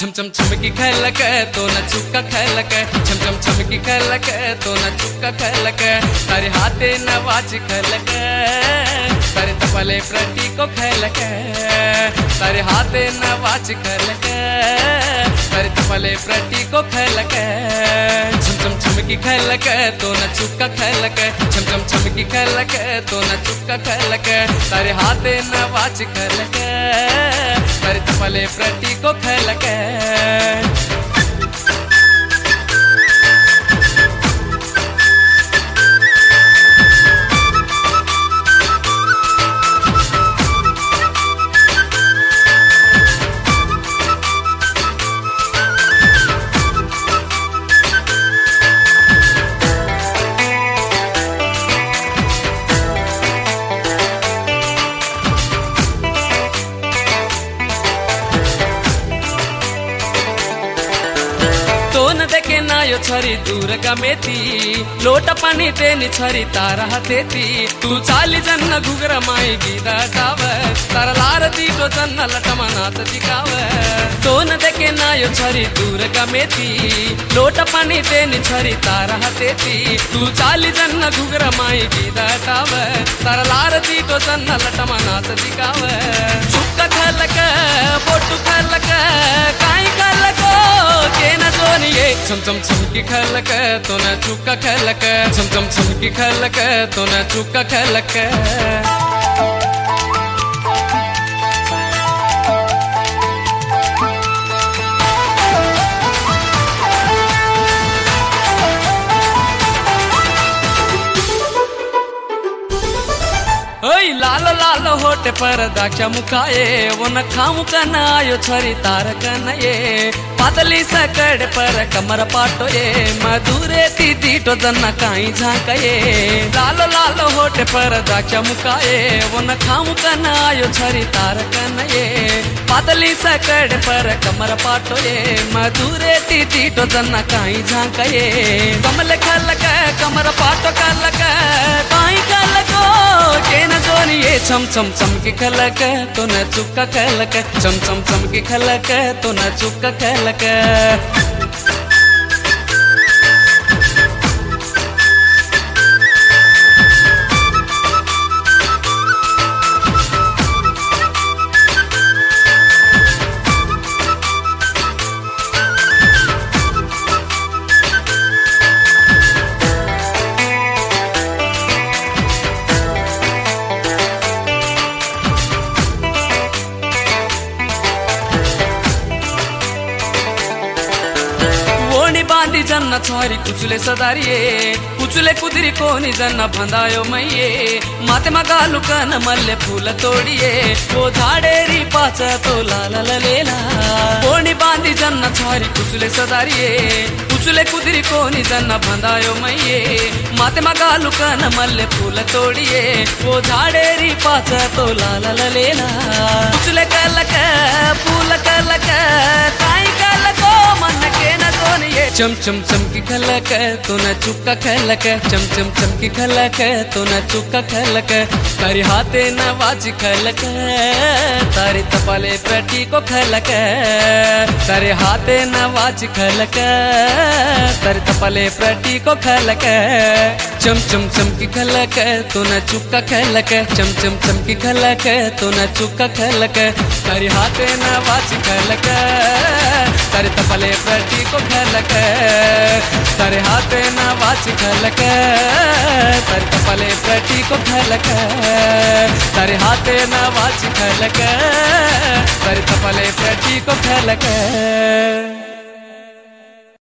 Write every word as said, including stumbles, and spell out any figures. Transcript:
छम छम छमकी खलक तो न चुका खलक छम छम छमकी खलक तो न चुका खलक तारे हाथे न वाच खलक तारे तपले प्रति को खलक तारे हाथे न वाच खलक तारे तपले प्रति को खलक छम छम छमकी खलक तो न चुका खलक छम छम छमकी खलक तो न चुका खलक तारे हाथे न वाच खलक तारे तपले प्रति को खलक देखे ना यो छरी दूर गमेती लोट पानी तेनी छरी तारा हतेती तू चाली जन्न घुगर माई गीदा गाव तारा लारती तो जन्न लटमनात दिखाव दोन देखे ना यो छरी दूर गमेती लोट पानी तेनी छरी तारा हतेती तू चाली जन्न घुगर माई गीदा गाव तारा लारती तो जन्न लटमनात दिखाव चुक्का खलक बोटू खलक काई खलको के न जोनिए छम छम छमकी खलक तो न चुका खलक छम छम छमकी खलक तो न चुका खलक लाल लाल होटे पर दाक्षा मुखाए वो न खामु कनायो छरी तार कनये पातली सकड़ पर कमर पाटो ये मधुरे तीती तो जन्ना काई झांकये लाल लाल होटे पर दाक्षा मुखाए वो न खामु कनायो छरी तार कनये पातली सकड़ पर कमर पाटो ये मधुरे तीती तो जन्ना काई झांकये कमल खलक कमर पाटो खलक काई खलको के न जोनिए छम छम छमकी खलक तो न चुका खलक छम छम छमकी खलक तो न चुका खलक बांधी जन्न छरी कुचुले सदारिये कुचुले कुदिरी कोनी जन्न भंदायो मैये माते मगालु कन मल्ले फूल तोड़िए वो झाड़ेरी पाच तो लाला ललेला कोनी बांधी जन्न छरी कुचुले सदारिये कुचुले कुदिरी कोनी जन्न भंदायो मैये माते मगालु कन मल्ले फूल तोड़िए वो झाड़ेरी पाच तो लाला ललेला कुचुले कलक फूल कलक काई कलको मन के न जोनिए चम चम चमकी खलक तो न चुका खलक चम चम चमकी खलक तो न चुका खलक तारी हाथे न वाची खलक तारी तपले प्रति को खलक तारे हाथे न वाची खलक तारी तपले प्रति को खलक चम चम चमकी खलक तो न चुका खलक चम चम चमकी खलक तो न चुका खलक तारी हाथे न वाची खलक तारे तपले प्रति को खलक तारे हाथे न वाच खलक तारे तपले प्रति को खलक तारे हाथे न वाच खलक तारे तपले प्रति को खलक।